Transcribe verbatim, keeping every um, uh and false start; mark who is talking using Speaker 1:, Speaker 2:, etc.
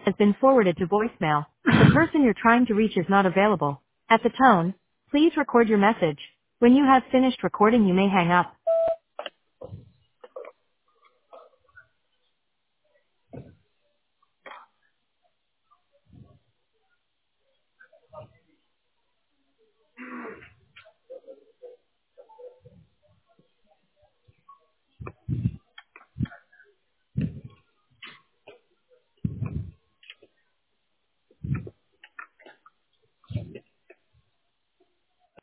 Speaker 1: has been forwarded to voicemail. The person you're trying to reach is not available. At the tone, please record your message. When you have finished recording, you may hang up.